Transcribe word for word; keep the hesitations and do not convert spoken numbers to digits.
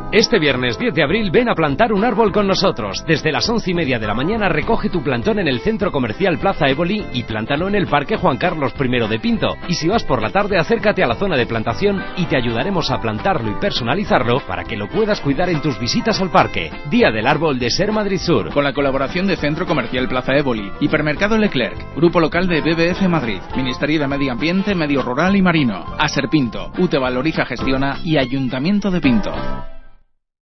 Este viernes diez de abril ven a plantar un árbol con nosotros. Desde las once y media de la mañana recoge tu plantón en el Centro Comercial Plaza Éboli y plántalo en el Parque Juan Carlos primero de Pinto. Y si vas por la tarde, acércate a la zona de plantación y te ayudaremos a plantarlo y personalizarlo para que lo puedas cuidar en tus visitas al parque. Día del Árbol de Ser Madrid Sur. Con la colaboración de Centro Comercial Plaza Éboli, Hipermercado Leclerc, Grupo Local de B B F Madrid, Ministerio de Medio Ambiente, Medio Rural y Marino, Aserpinto, U T E Valoriza Gestiona y Ayuntamiento de Pinto.